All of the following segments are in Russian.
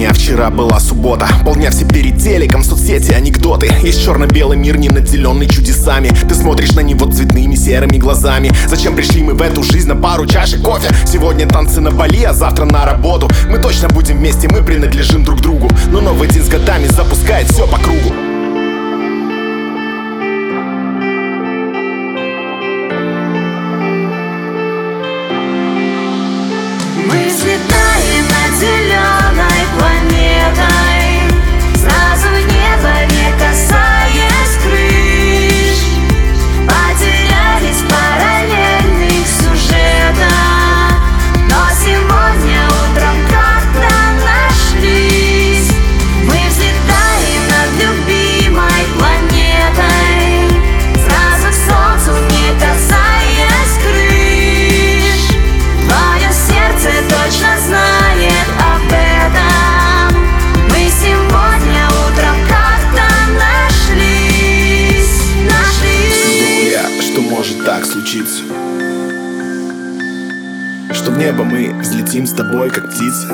дня, вчера была суббота. Полдня все перед телеком, соцсети, анекдоты. Есть черно-белый мир, не наделенный чудесами. Ты смотришь на него цветными серыми глазами. Зачем пришли мы в эту жизнь на пару чашек кофе? Сегодня танцы на Бали, а завтра на работу. Мы точно будем вместе, мы принадлежим друг другу. Но новый день с годами запускает все по кругу. Мы взлетаем над зеленой планетой, сразу в небо не касаясь крыш. Потерялись в параллельных сюжетах, но сегодня утром как-то нашлись. Мы взлетаем над любимой планетой, сразу к солнцу не касаясь крыш. Твое сердце точно знает об этом. Мы сегодня утром как-то нашлись. Думал я, что может так случиться, что в небо мы взлетим с тобой, как птицы.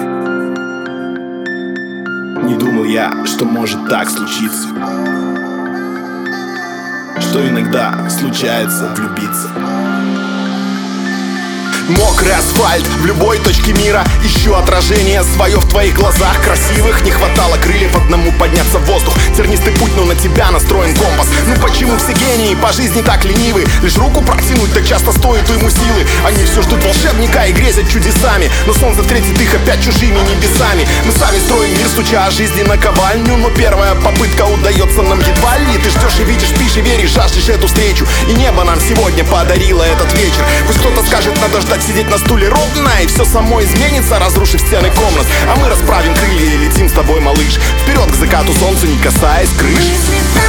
Не думал я, что может так случиться, что иногда случается влюбиться. Мокрый асфальт в любой точке мира. Ищу отражение свое в твоих глазах красивых. Не хватало крыльев одному подняться в воздух. Тернистый путь, но на тебя настроен компас. Ну почему все гении по жизни так ленивы? Лишь руку протянуть так часто стоит ему силы. Они все ждут волшебника и грезят чудесами, но солнце встретит их опять чужими небесами. Мы сами строим мир, стуча о жизни наковальню, но первая попытка удается нам едва ли. Ты ждешь и видишь, спишь и веришь, жаждешь эту встречу. И небо нам сегодня подарило этот вечер. Пусть кто-то скажет, надо ждать, сидеть на стуле ровно, и все само изменится, разрушив стены комнат. А мы расправим крылья и летим с тобой, малыш, вперед к закату солнца, не касаясь крыш.